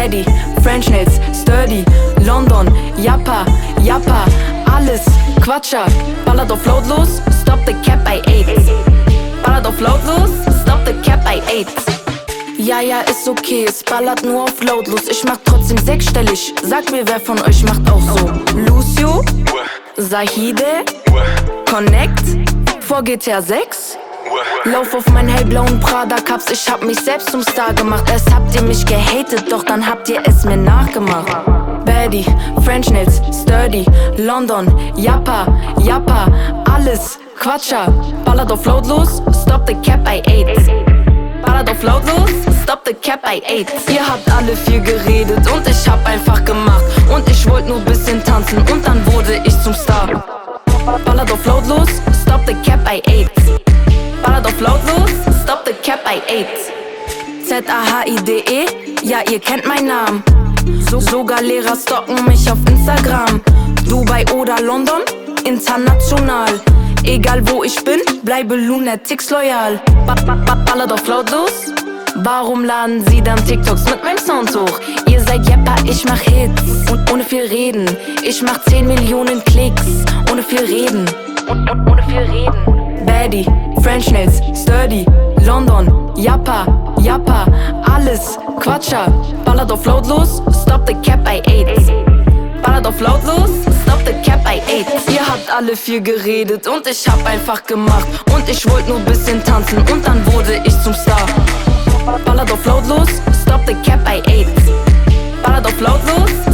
Baddie, French Nails, Sturdy, London, Jappa, Jappa, alles Quatscher. Ballert auf lautlos, stop the cap, I ate. Ballert auf lautlos, stop the cap, I ate. Ja, ja, ist okay, es ballert nur auf lautlos. Ich mach trotzdem sechsstellig, sag mir, wer von euch macht auch so. Lucio, Zahide, Connect, vor GTA 6. Lauf auf meinen hellblauen Prada-Cups, ich hab mich selbst zum Star gemacht. Erst habt ihr mich gehatet, doch dann habt ihr es mir nachgemacht. Baddie, French Nails, Sturdy, London, Jappa, Jappa, alles Quatscher. Ballert auf lautlos, stop the cap, I ate. Ballert auf lautlos, stop the cap, I ate. Ihr habt alle viel geredet und ich hab einfach gemacht. Und ich wollt nur bisschen tanzen und dann wurde ich zum Star. Ballert auf lautlos, stop the cap, I ate. Ballert auf lautlos, stop the cap, I ate. Zahide, ja ihr kennt meinen Namen. Sogar Lehrer stalken mich auf Instagram. Dubai oder London, international. Egal wo ich bin, bleibe Lunatics loyal. Ballert auf lautlos, warum laden sie dann TikToks mit meinem Sound hoch? Ihr seid Japper, ich mach Hits und ohne viel reden. Ich mach 10 Millionen Klicks, ohne viel reden. Ohne viel reden. Baddie, French Nails, Sturdy, London, Jappa, Jappa, alles Quatscher. Ballert auf lautlos, stop the cap, I ate. Ballert auf lautlos, stop the cap, I ate. Ihr habt alle viel geredet und ich hab einfach gemacht. Und ich wollt nur bisschen tanzen und dann wurde ich zum Star. Ballert auf lautlos, stop the cap, I ate. Ballert auf lautlos,